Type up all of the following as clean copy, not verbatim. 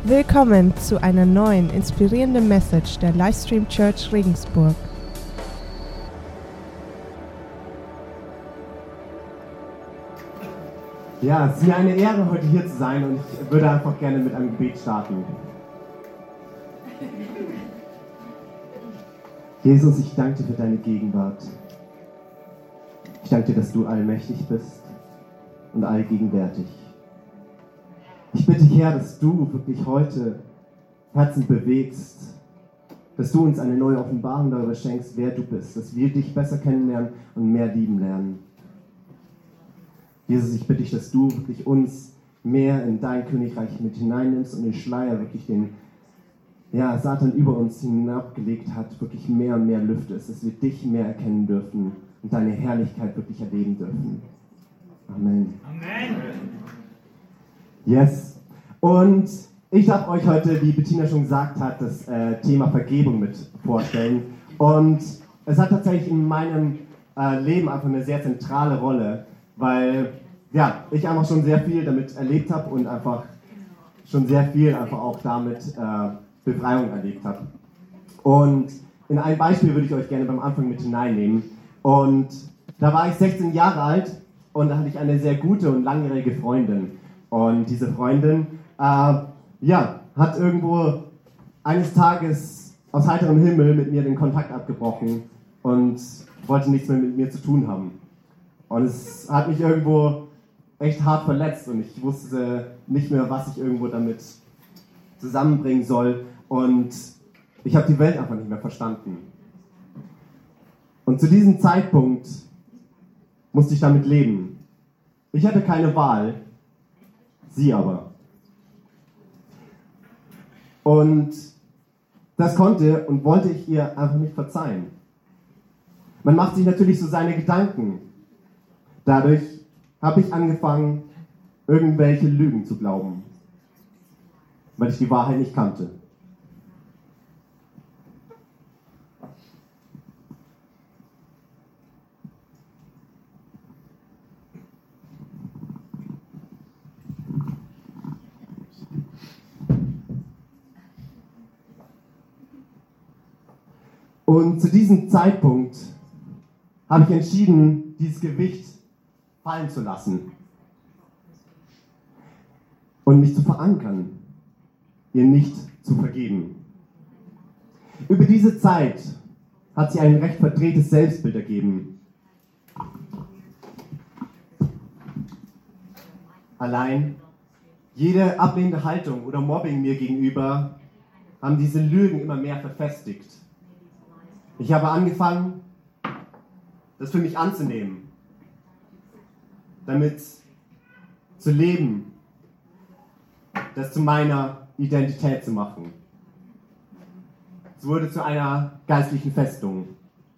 Willkommen zu einer neuen, inspirierenden Message der Livestream Church Regensburg. Ja, es ist mir eine Ehre, heute hier zu sein, und ich würde einfach gerne mit einem Gebet starten. Jesus, ich danke dir für deine Gegenwart. Ich danke dir, dass du allmächtig bist und allgegenwärtig. Ich bitte dich, Herr, dass du wirklich heute Herzen bewegst, dass du uns eine neue Offenbarung darüber schenkst, wer du bist, dass wir dich besser kennenlernen und mehr lieben lernen. Jesus, ich bitte dich, dass du wirklich uns mehr in dein Königreich mit hineinnimmst und den Schleier wirklich den Satan über uns hinabgelegt hat, wirklich mehr und mehr lüftest, dass wir dich mehr erkennen dürfen und deine Herrlichkeit wirklich erleben dürfen. Amen. Amen. Yes. Und ich darf euch heute, wie Bettina schon gesagt hat, das Thema Vergebung mit vorstellen. Und es hat tatsächlich in meinem Leben einfach eine sehr zentrale Rolle, weil ich einfach schon sehr viel damit erlebt habe und einfach schon sehr viel einfach auch damit Befreiung erlebt habe. Und in ein Beispiel würde ich euch gerne beim Anfang mit hineinnehmen. Und da war ich 16 Jahre alt und da hatte ich eine sehr gute und langjährige Freundin. Und diese Freundin hat irgendwo eines Tages aus heiterem Himmel mit mir den Kontakt abgebrochen und wollte nichts mehr mit mir zu tun haben. Und es hat mich irgendwo echt hart verletzt und ich wusste nicht mehr, was ich irgendwo damit zusammenbringen soll. Und ich habe die Welt einfach nicht mehr verstanden. Und zu diesem Zeitpunkt musste ich damit leben. Ich hatte keine Wahl, sie aber. Und das konnte und wollte ich ihr einfach nicht verzeihen. Man macht sich natürlich so seine Gedanken. Dadurch habe ich angefangen, irgendwelche Lügen zu glauben, weil ich die Wahrheit nicht kannte. Und zu diesem Zeitpunkt habe ich entschieden, dieses Gewicht fallen zu lassen und mich zu verankern, ihr nicht zu vergeben. Über diese Zeit hat sie ein recht verdrehtes Selbstbild ergeben. Allein jede ablehnende Haltung oder Mobbing mir gegenüber haben diese Lügen immer mehr verfestigt. Ich habe angefangen, das für mich anzunehmen, damit zu leben, das zu meiner Identität zu machen. Es wurde zu einer geistlichen Festung.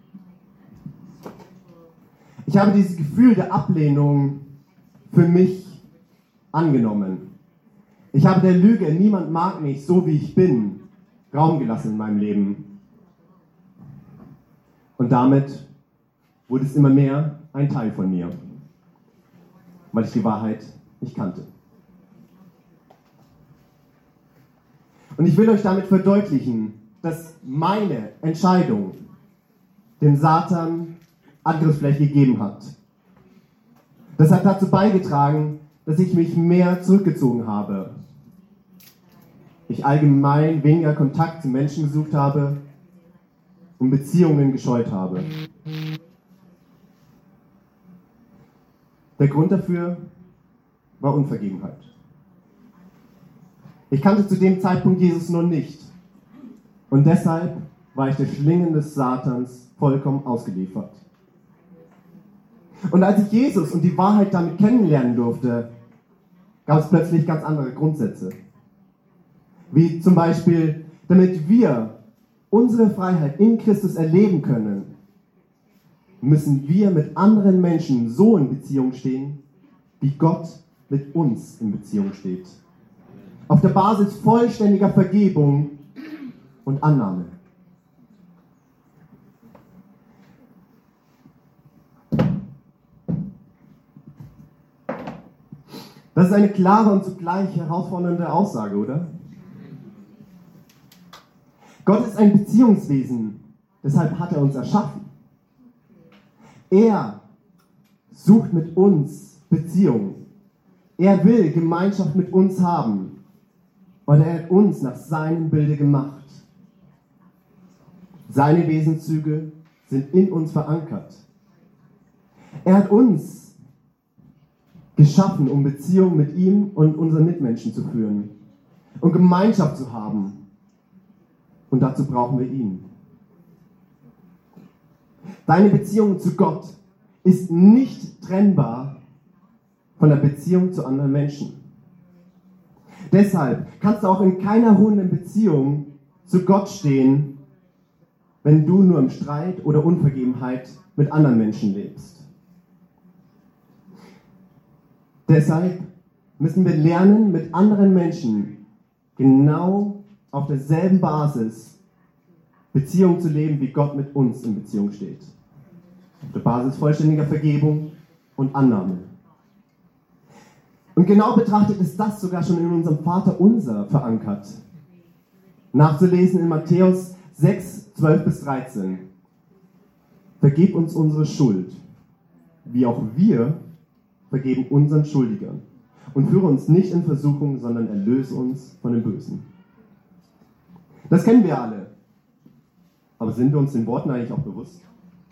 Ich habe dieses Gefühl der Ablehnung für mich angenommen. Ich habe der Lüge, niemand mag mich so wie ich bin, Raum gelassen in meinem Leben. Und damit wurde es immer mehr ein Teil von mir, weil ich die Wahrheit nicht kannte. Und ich will euch damit verdeutlichen, dass meine Entscheidung dem Satan Angriffsfläche gegeben hat. Das hat dazu beigetragen, dass ich mich mehr zurückgezogen habe. Ich allgemein weniger Kontakt zu Menschen gesucht habe und Beziehungen gescheut habe. Der Grund dafür war Unvergebenheit. Ich kannte zu dem Zeitpunkt Jesus noch nicht. Und deshalb war ich der Schlingen des Satans vollkommen ausgeliefert. Und als ich Jesus und die Wahrheit damit kennenlernen durfte, gab es plötzlich ganz andere Grundsätze. Wie zum Beispiel, damit wir unsere Freiheit in Christus erleben können, müssen wir mit anderen Menschen so in Beziehung stehen, wie Gott mit uns in Beziehung steht. Auf der Basis vollständiger Vergebung und Annahme. Das ist eine klare und zugleich herausfordernde Aussage, oder? Gott ist ein Beziehungswesen, deshalb hat er uns erschaffen. Er sucht mit uns Beziehung. Er will Gemeinschaft mit uns haben. Und er hat uns nach seinem Bilde gemacht. Seine Wesenszüge sind in uns verankert. Er hat uns geschaffen, um Beziehung mit ihm und unseren Mitmenschen zu führen und Gemeinschaft zu haben. Und dazu brauchen wir ihn. Deine Beziehung zu Gott ist nicht trennbar von der Beziehung zu anderen Menschen. Deshalb kannst du auch in keiner ruhenden Beziehung zu Gott stehen, wenn du nur im Streit oder Unvergebenheit mit anderen Menschen lebst. Deshalb müssen wir lernen, mit anderen Menschen genau auf derselben Basis Beziehung zu leben, wie Gott mit uns in Beziehung steht. Auf der Basis vollständiger Vergebung und Annahme. Und genau betrachtet ist das sogar schon in unserem Vaterunser verankert. Nachzulesen in Matthäus 6, 12 bis 13. Vergib uns unsere Schuld, wie auch wir vergeben unseren Schuldigern. Und führe uns nicht in Versuchung, sondern erlöse uns von dem Bösen. Das kennen wir alle. Aber sind wir uns den Worten eigentlich auch bewusst?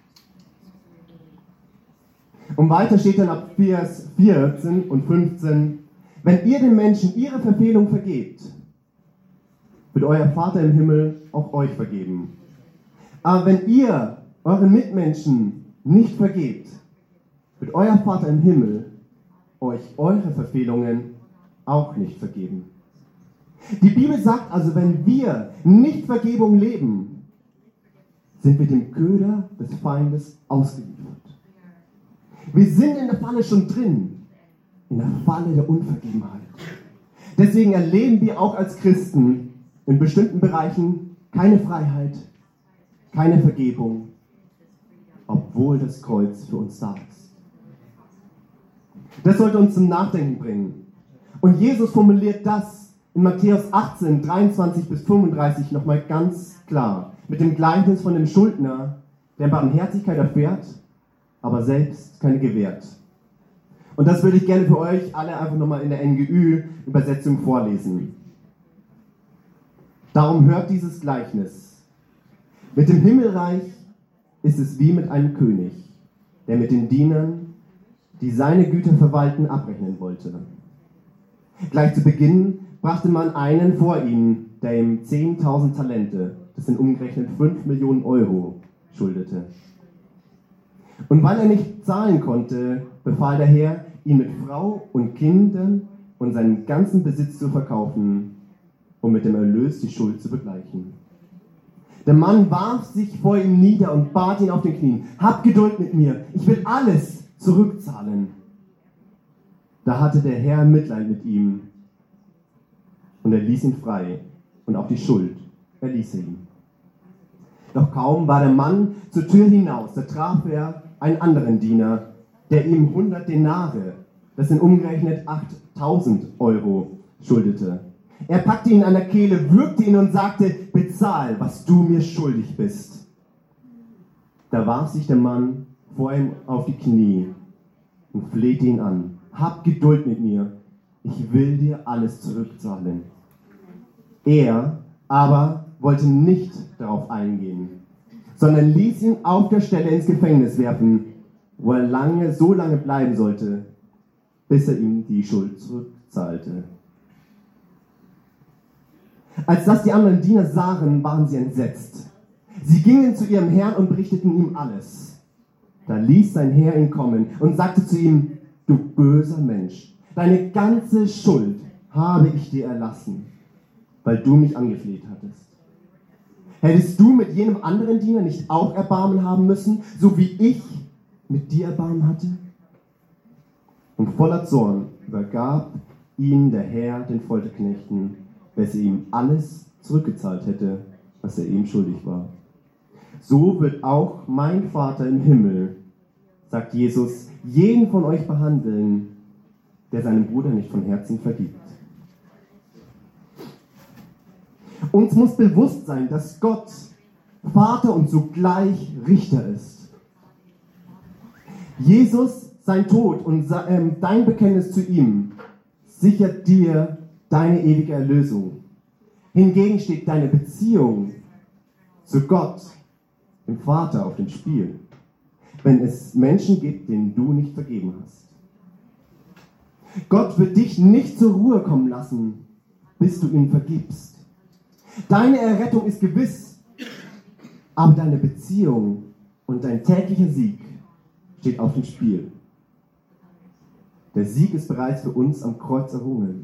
Und weiter steht dann ab Vers 14 und 15, wenn ihr den Menschen ihre Verfehlung vergebt, wird euer Vater im Himmel auch euch vergeben. Aber wenn ihr euren Mitmenschen nicht vergebt, wird euer Vater im Himmel euch eure Verfehlungen auch nicht vergeben. Die Bibel sagt also, wenn wir nicht Vergebung leben, sind wir dem Köder des Feindes ausgeliefert. Wir sind in der Falle schon drin, in der Falle der Unvergebenheit. Deswegen erleben wir auch als Christen in bestimmten Bereichen keine Freiheit, keine Vergebung, obwohl das Kreuz für uns da ist. Das sollte uns zum Nachdenken bringen. Und Jesus formuliert das in Matthäus 18, 23 bis 35 nochmal ganz klar. Mit dem Gleichnis von dem Schuldner, der Barmherzigkeit erfährt, aber selbst keine gewährt. Und das würde ich gerne für euch alle einfach nochmal in der NGÜ-Übersetzung vorlesen. Darum hört dieses Gleichnis. Mit dem Himmelreich ist es wie mit einem König, der mit den Dienern, die seine Güter verwalten, abrechnen wollte. Gleich zu Beginn brachte man einen vor ihn, der ihm 10.000 Talente, das sind umgerechnet 5 Millionen Euro, schuldete. Und weil er nicht zahlen konnte, befahl der Herr, ihn mit Frau und Kindern und seinem ganzen Besitz zu verkaufen, um mit dem Erlös die Schuld zu begleichen. Der Mann warf sich vor ihm nieder und bat ihn auf den Knien: Hab Geduld mit mir, ich will alles zurückzahlen. Da hatte der Herr Mitleid mit ihm und er ließ ihn frei und auch die Schuld erließ er ihm. Doch kaum war der Mann zur Tür hinaus, da traf er einen anderen Diener, der ihm 100 Denare, das sind umgerechnet 8.000 Euro, schuldete. Er packte ihn an der Kehle, würgte ihn und sagte: Bezahl, was du mir schuldig bist. Da warf sich der Mann vor ihm auf die Knie und flehte ihn an: Hab Geduld mit mir, ich will dir alles zurückzahlen. Er aber wollte nicht darauf eingehen, sondern ließ ihn auf der Stelle ins Gefängnis werfen, wo er so lange bleiben sollte, bis er ihm die Schuld zurückzahlte. Als das die anderen Diener sahen, waren sie entsetzt. Sie gingen zu ihrem Herrn und berichteten ihm alles. Da ließ sein Herr ihn kommen und sagte zu ihm: Du böser Mensch, deine ganze Schuld habe ich dir erlassen, weil du mich angefleht hattest. Hättest du mit jenem anderen Diener nicht auch Erbarmen haben müssen, so wie ich mit dir Erbarmen hatte? Und voller Zorn übergab ihn der Herr den Folterknechten, bis er ihm alles zurückgezahlt hätte, was er ihm schuldig war. So wird auch mein Vater im Himmel, sagt Jesus, jeden von euch behandeln, der seinem Bruder nicht von Herzen vergibt. Uns muss bewusst sein, dass Gott Vater und zugleich Richter ist. Jesus, sein Tod und dein Bekenntnis zu ihm sichert dir deine ewige Erlösung. Hingegen steht deine Beziehung zu Gott, dem Vater, auf dem Spiel, wenn es Menschen gibt, denen du nicht vergeben hast. Gott wird dich nicht zur Ruhe kommen lassen, bis du ihm vergibst. Deine Errettung ist gewiss, aber deine Beziehung und dein täglicher Sieg steht auf dem Spiel. Der Sieg ist bereits für uns am Kreuz errungen.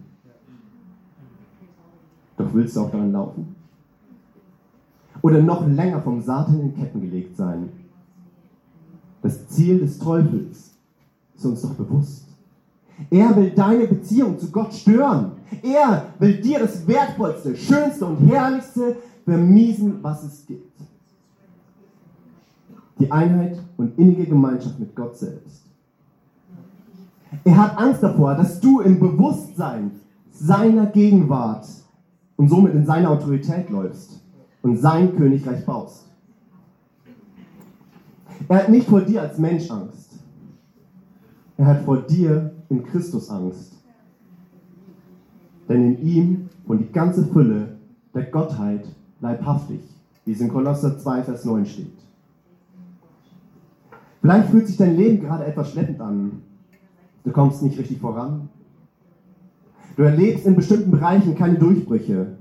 Doch willst du auch daran laufen? Oder noch länger vom Satan in Ketten gelegt sein? Das Ziel des Teufels ist uns doch bewusst. Er will deine Beziehung zu Gott stören. Er will dir das Wertvollste, Schönste und Herrlichste vermiesen, was es gibt. Die Einheit und innige Gemeinschaft mit Gott selbst. Er hat Angst davor, dass du im Bewusstsein seiner Gegenwart und somit in seine Autorität läufst und sein Königreich baust. Er hat nicht vor dir als Mensch Angst. Er hat vor dir in Christus Angst. Denn in ihm wohnt die ganze Fülle der Gottheit leibhaftig, wie es in Kolosser 2, Vers 9 steht. Vielleicht fühlt sich dein Leben gerade etwas schleppend an. Du kommst nicht richtig voran. Du erlebst in bestimmten Bereichen keine Durchbrüche.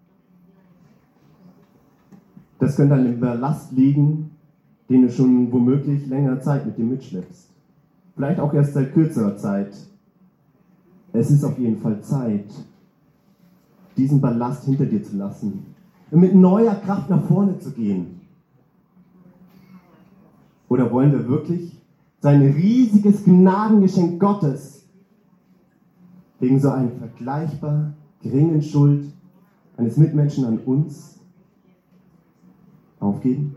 Das könnte an dem Ballast liegen, den du schon womöglich längere Zeit mit dir mitschleppst. Vielleicht auch erst seit kürzerer Zeit. Es ist auf jeden Fall Zeit, diesen Ballast hinter dir zu lassen und mit neuer Kraft nach vorne zu gehen. Oder wollen wir wirklich sein riesiges Gnadengeschenk Gottes wegen so einer vergleichbar geringen Schuld eines Mitmenschen an uns aufgeben?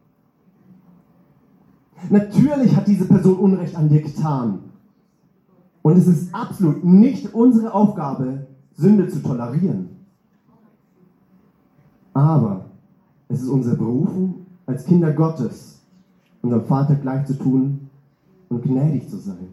Natürlich hat diese Person Unrecht an dir getan. Und es ist absolut nicht unsere Aufgabe, Sünde zu tolerieren. Aber es ist unsere Berufung als Kinder Gottes, unserem Vater gleich zu tun und gnädig zu sein.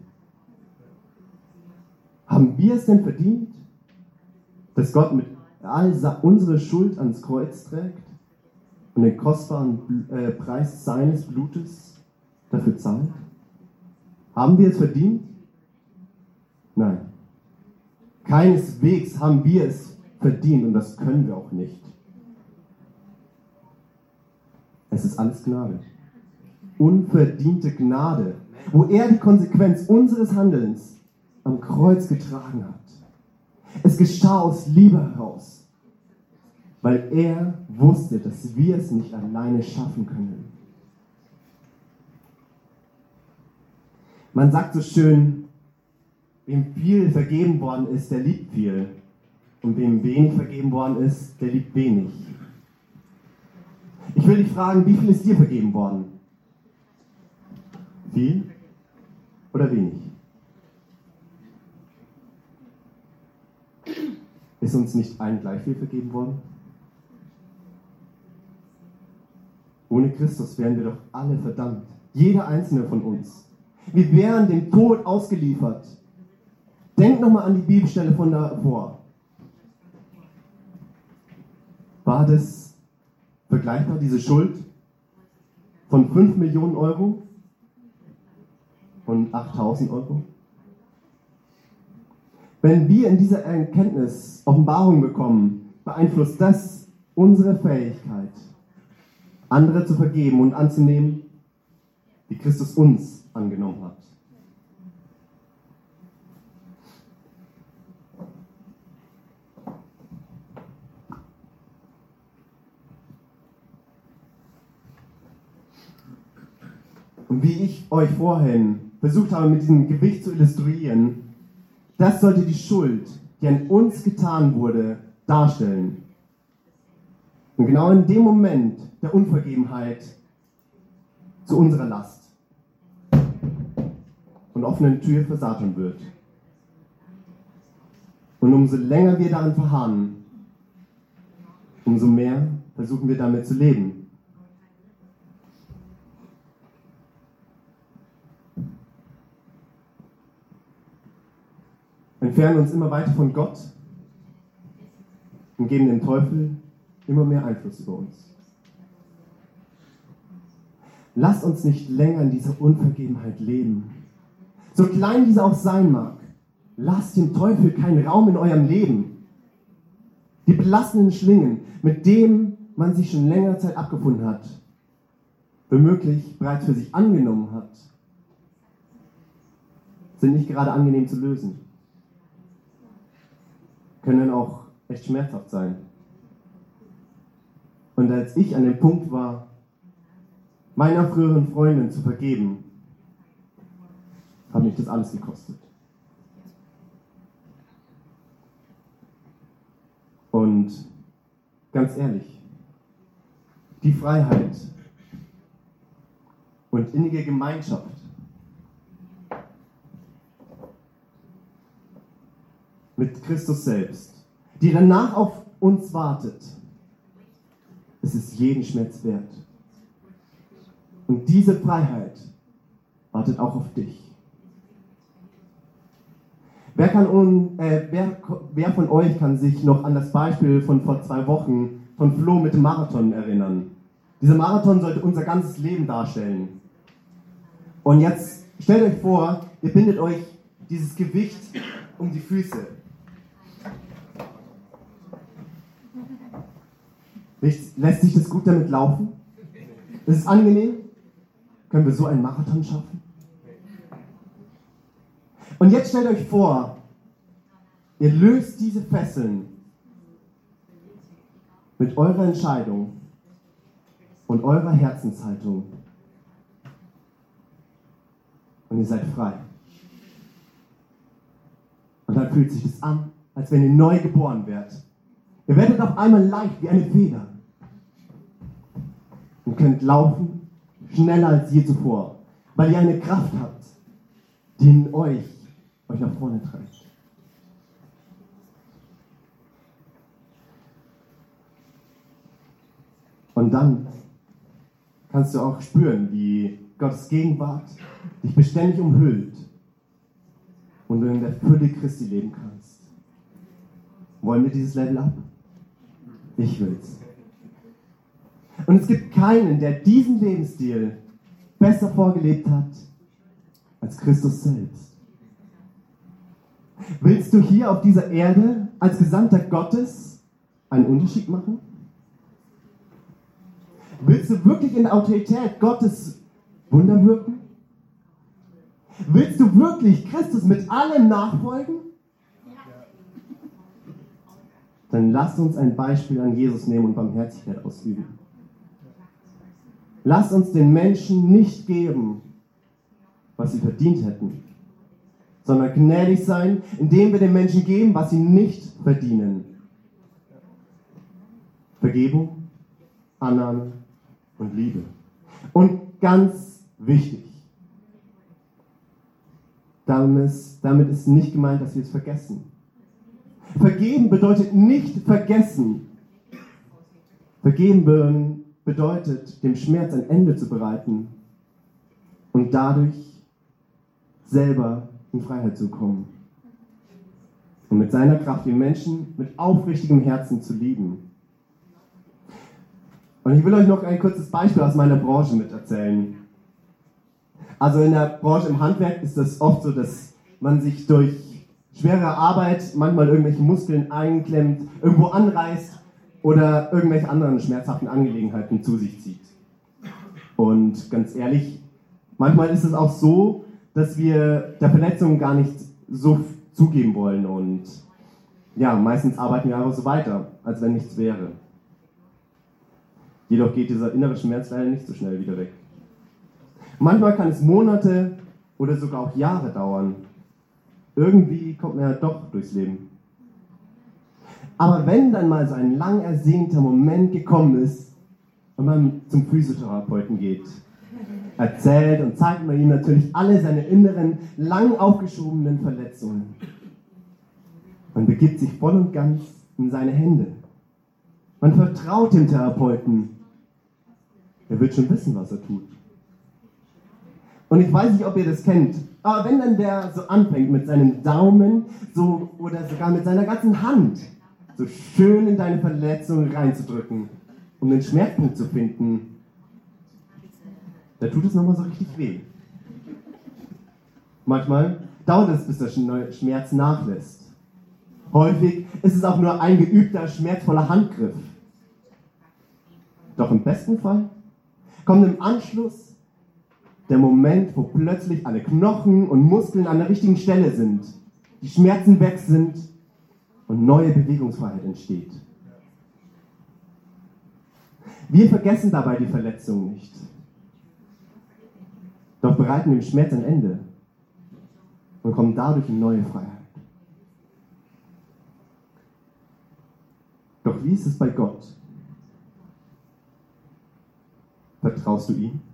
Haben wir es denn verdient, dass Gott mit all unsere Schuld ans Kreuz trägt und den kostbaren Preis seines Blutes dafür zahlt? Haben wir es verdient? Nein. Keineswegs haben wir es verdient und das können wir auch nicht. Es ist alles Gnade. Unverdiente Gnade, wo er die Konsequenz unseres Handelns am Kreuz getragen hat. Es geschah aus Liebe heraus, weil er wusste, dass wir es nicht alleine schaffen können. Man sagt so schön, wem viel vergeben worden ist, der liebt viel. Und wem wenig vergeben worden ist, der liebt wenig. Ich will dich fragen, wie viel ist dir vergeben worden? Viel oder wenig? Ist uns nicht allen gleich viel vergeben worden? Ohne Christus wären wir doch alle verdammt. Jeder einzelne von uns. Wir wären dem Tod ausgeliefert. Denk nochmal an die Bibelstelle von davor. War das vergleichbar, diese Schuld von 5 Millionen Euro und 8.000 Euro? Wenn wir in dieser Erkenntnis Offenbarung bekommen, beeinflusst das unsere Fähigkeit, andere zu vergeben und anzunehmen, wie Christus uns angenommen hat. Und wie ich euch vorhin versucht habe, mit diesem Gewicht zu illustrieren, das sollte die Schuld, die an uns getan wurde, darstellen. Und genau in dem Moment der Unvergebenheit zu unserer Last und offenen Tür für Satan wird. Und umso länger wir daran verharren, umso mehr versuchen wir damit zu leben. Entfernen uns immer weiter von Gott und geben dem Teufel immer mehr Einfluss über uns. Lasst uns nicht länger in dieser Unvergebenheit leben. So klein diese auch sein mag, lasst dem Teufel keinen Raum in eurem Leben. Die belastenden Schlingen, mit denen man sich schon längere Zeit abgefunden hat, womöglich bereits für sich angenommen hat, sind nicht gerade angenehm zu lösen. Können auch echt schmerzhaft sein. Und als ich an dem Punkt war, meiner früheren Freundin zu vergeben, hat mich das alles gekostet. Und ganz ehrlich, die Freiheit und innige Gemeinschaft mit Christus selbst, die danach auf uns wartet, es ist jeden Schmerz wert. Und diese Freiheit wartet auch auf dich. Wer von euch kann sich noch an das Beispiel von vor 2 Wochen von Flo mit dem Marathon erinnern? Dieser Marathon sollte unser ganzes Leben darstellen. Und jetzt stellt euch vor, ihr bindet euch dieses Gewicht um die Füße. Lässt sich das gut damit laufen? Ist es angenehm? Können wir so einen Marathon schaffen? Und jetzt stellt euch vor, ihr löst diese Fesseln mit eurer Entscheidung und eurer Herzenshaltung. Und ihr seid frei. Und dann fühlt sich das an, als wenn ihr neu geboren werdet. Ihr werdet auf einmal leicht wie eine Feder. Und könnt laufen, schneller als je zuvor, weil ihr eine Kraft habt, die in euch nach vorne treibt. Und dann kannst du auch spüren, wie Gottes Gegenwart dich beständig umhüllt und du in der Fülle Christi leben kannst. Wollen wir dieses Level up? Ich will's. Und es gibt keinen, der diesen Lebensstil besser vorgelebt hat als Christus selbst. Willst du hier auf dieser Erde als Gesandter Gottes einen Unterschied machen? Willst du wirklich in der Autorität Gottes Wunder wirken? Willst du wirklich Christus mit allem nachfolgen? Dann lasst uns ein Beispiel an Jesus nehmen und Barmherzigkeit ausüben. Lasst uns den Menschen nicht geben, was sie verdient hätten, sondern gnädig sein, indem wir den Menschen geben, was sie nicht verdienen. Vergebung, Annahme und Liebe. Und ganz wichtig, damit ist nicht gemeint, dass wir es vergessen. Vergeben bedeutet nicht vergessen. Vergeben bedeutet, dem Schmerz ein Ende zu bereiten und dadurch selber in Freiheit zu kommen. Und mit seiner Kraft den Menschen mit aufrichtigem Herzen zu lieben. Und ich will euch noch ein kurzes Beispiel aus meiner Branche miterzählen. Also in der Branche im Handwerk ist es oft so, dass man sich durch schwere Arbeit manchmal irgendwelche Muskeln einklemmt, irgendwo anreißt oder irgendwelche anderen schmerzhaften Angelegenheiten zu sich zieht. Und ganz ehrlich, manchmal ist es auch so, dass wir der Verletzung gar nicht so zugeben wollen und ja, meistens arbeiten wir einfach so weiter, als wenn nichts wäre. Jedoch geht dieser innere Schmerz leider nicht so schnell wieder weg. Manchmal kann es Monate oder sogar auch Jahre dauern. Irgendwie kommt man ja doch durchs Leben. Aber wenn dann mal so ein lang ersehnter Moment gekommen ist und man zum Physiotherapeuten geht, erzählt und zeigt man ihm natürlich alle seine inneren, lang aufgeschobenen Verletzungen. Man begibt sich voll und ganz in seine Hände. Man vertraut dem Therapeuten. Er wird schon wissen, was er tut. Und ich weiß nicht, ob ihr das kennt, aber wenn dann der so anfängt mit seinem Daumen so, oder sogar mit seiner ganzen Hand so schön in deine Verletzung reinzudrücken, um den Schmerzpunkt zu finden, da tut es nochmal so richtig weh. Manchmal dauert es, bis der Schmerz nachlässt. Häufig ist es auch nur ein geübter, schmerzvoller Handgriff. Doch im besten Fall kommt im Anschluss der Moment, wo plötzlich alle Knochen und Muskeln an der richtigen Stelle sind, die Schmerzen weg sind und neue Bewegungsfreiheit entsteht. Wir vergessen dabei die Verletzung nicht, doch bereiten dem Schmerz ein Ende und kommen dadurch in neue Freiheit. Doch wie ist es bei Gott? Vertraust du ihm?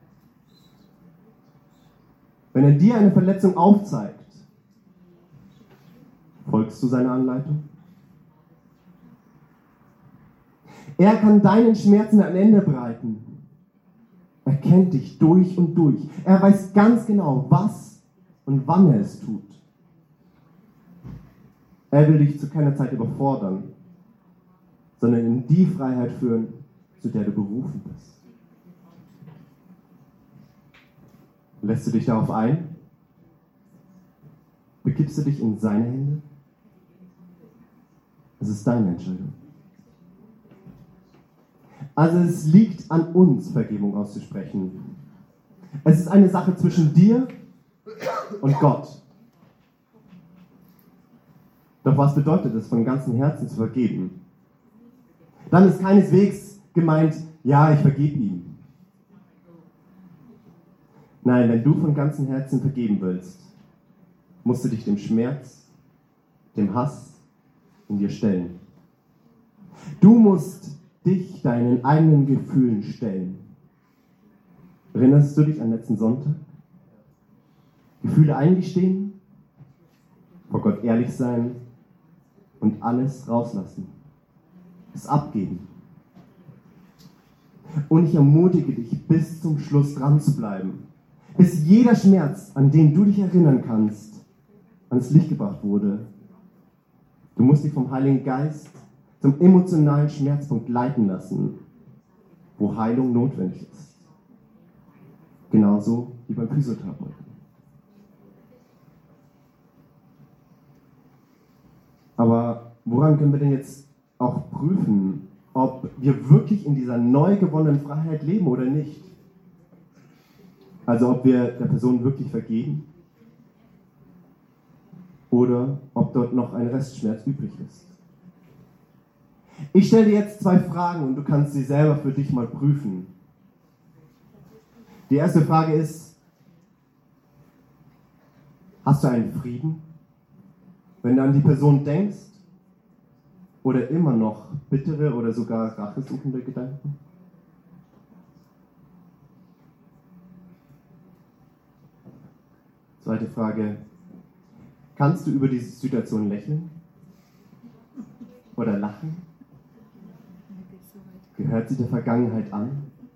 Wenn er dir eine Verletzung aufzeigt, folgst du seiner Anleitung? Er kann deinen Schmerzen ein Ende bereiten. Er kennt dich durch und durch. Er weiß ganz genau, was und wann er es tut. Er will dich zu keiner Zeit überfordern, sondern in die Freiheit führen, zu der du berufen bist. Lässt du dich darauf ein? Begibst du dich in seine Hände? Es ist deine Entscheidung. Also es liegt an uns, Vergebung auszusprechen. Es ist eine Sache zwischen dir und Gott. Doch was bedeutet es, von ganzem Herzen zu vergeben? Dann ist keineswegs gemeint, ja, ich vergebe ihm. Nein, wenn du von ganzem Herzen vergeben willst, musst du dich dem Schmerz, dem Hass in dir stellen. Du musst dich deinen eigenen Gefühlen stellen. Erinnerst du dich an letzten Sonntag? Gefühle eingestehen, vor Gott ehrlich sein und alles rauslassen. Es abgeben. Und ich ermutige dich, bis zum Schluss dran zu bleiben. Bis jeder Schmerz, an den du dich erinnern kannst, ans Licht gebracht wurde. Du musst dich vom Heiligen Geist zum emotionalen Schmerzpunkt leiten lassen, wo Heilung notwendig ist. Genauso wie beim Physiotherapeuten. Aber woran können wir denn jetzt auch prüfen, ob wir wirklich in dieser neu gewonnenen Freiheit leben oder nicht? Also ob wir der Person wirklich vergeben oder ob dort noch ein Restschmerz übrig ist. Ich stelle dir jetzt 2 Fragen und du kannst sie selber für dich mal prüfen. Die erste Frage ist, hast du einen Frieden, wenn du an die Person denkst? Oder immer noch bittere oder sogar rachesuchende Gedanken? Zweite Frage, kannst du über diese Situation lächeln? Oder lachen? Gehört sie der Vergangenheit an?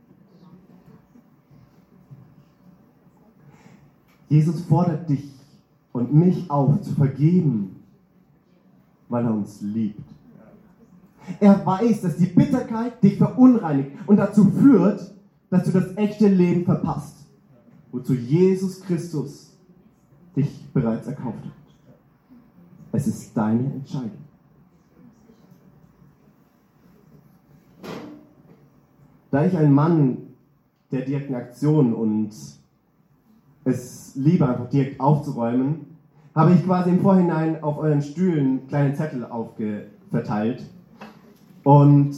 Jesus fordert dich und mich auf, zu vergeben, weil er uns liebt. Er weiß, dass die Bitterkeit dich verunreinigt und dazu führt, dass du das echte Leben verpasst, wozu Jesus Christus dich bereits erkauft hat. Es ist deine Entscheidung. Da ich ein Mann der direkten Aktion und es liebe, einfach direkt aufzuräumen, habe ich quasi im Vorhinein auf euren Stühlen kleine Zettel verteilt. Und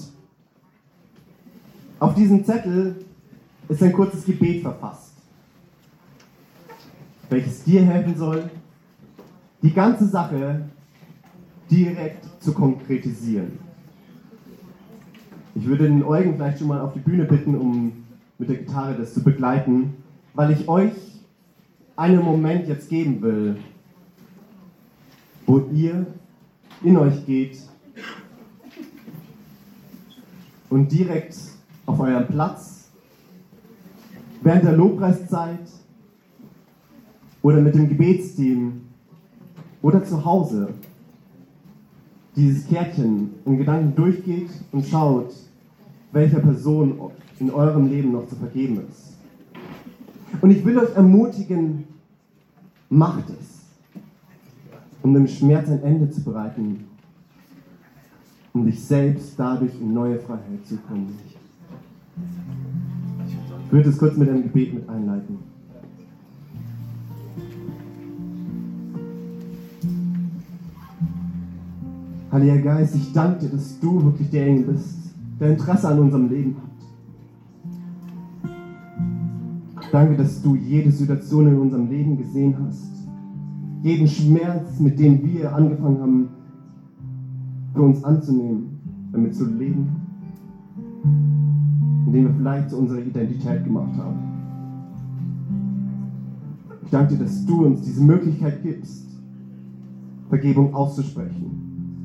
auf diesem Zettel ist ein kurzes Gebet verfasst, welches dir helfen soll, die ganze Sache direkt zu konkretisieren. Ich würde den Eugen vielleicht schon mal auf die Bühne bitten, um mit der Gitarre das zu begleiten, weil ich euch einen Moment jetzt geben will, wo ihr in euch geht und direkt auf eurem Platz, während der Lobpreiszeit oder mit dem Gebetsteam oder zu Hause dieses Kärtchen in Gedanken durchgeht und schaut, welcher Person in eurem Leben noch zu vergeben ist. Und ich will euch ermutigen, macht es, um dem Schmerz ein Ende zu bereiten, um dich selbst dadurch in neue Freiheit zu kommen. Ich würde es kurz mit einem Gebet mit einleiten. Heiliger Geist, ich danke dir, dass du wirklich derjenige bist, der Interesse an unserem Leben hat. Danke, dass du jede Situation in unserem Leben gesehen hast. Jeden Schmerz, mit dem wir angefangen haben, für uns anzunehmen, damit zu leben, indem wir vielleicht zu unserer Identität gemacht haben. Ich danke dir, dass du uns diese Möglichkeit gibst, Vergebung auszusprechen.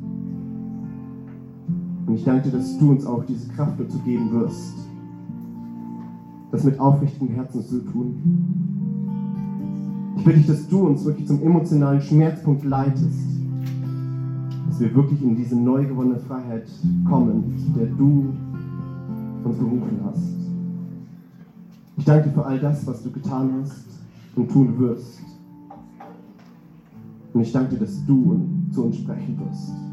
Und ich danke dir, dass du uns auch diese Kraft dazu geben wirst, das mit aufrichtigem Herzen zu tun. Ich bitte dich, dass du uns wirklich zum emotionalen Schmerzpunkt leitest, dass wir wirklich in diese neu gewonnene Freiheit kommen, zu der du uns berufen hast. Ich danke dir für all das, was du getan hast und tun wirst. Und ich danke dir, dass du zu uns sprechen wirst.